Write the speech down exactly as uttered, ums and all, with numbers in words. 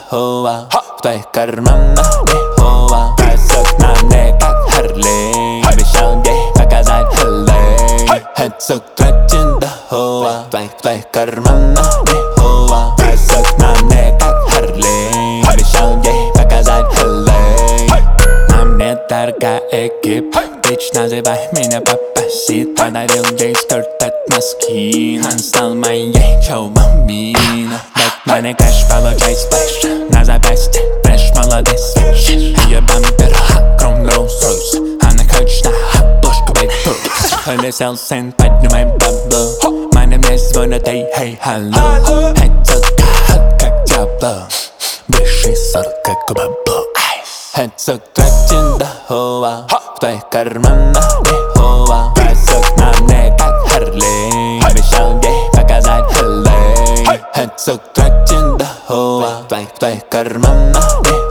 хуа в твоих карманах не хуа. Песок на мне как Харли, обещал ей показать Хэлли. Песок тратен до хуа в твоих, в твоих карманах не хуа. Песок на мне как Харли, обещал ей показать Хэлли. На мне дорогая экип, bitch, называй меня папасит. Подарил ей скорт от носки, он стал моей чоу-бомбино. Бэтмене кэш, получай сплэш, на запястье фреш, молодой свеж. Ее бампер, хакром, Rolls-Royce, она хочет на обложку, бэйбу. Полетел сын, поднимай бабло, мои мне звонят, эй, эй, халло. Хэдсок, как Диабло, выше сорок, как у бабло. Хэдсок тратен до хуа в твоих карманах не хуа. Песок на мне как Харли, обещал ей показать Хэлли. Хэдсок тратен до хуа в твоих, в твоих карманах не